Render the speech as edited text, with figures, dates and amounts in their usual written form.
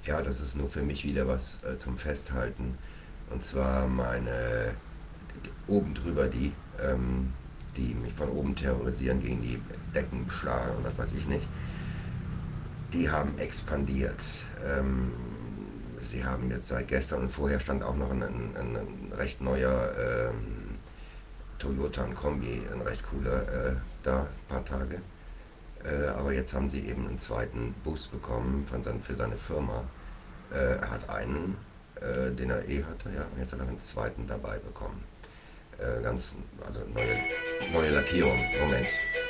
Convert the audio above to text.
Ja, das ist nur für mich wieder was zum Festhalten. Und zwar meine, oben drüber die mich von oben terrorisieren, gegen die Decken schlagen und was weiß ich nicht. Die haben expandiert. Sie haben jetzt seit gestern und vorher stand auch noch ein recht neuer Toyota, ein Kombi, ein recht cooler, da ein paar Tage. Aber jetzt haben sie eben einen zweiten Bus bekommen für seine Firma. Er hat einen, den er hatte, ja, und jetzt hat er einen zweiten dabei bekommen. Also neue Lackierung. Moment.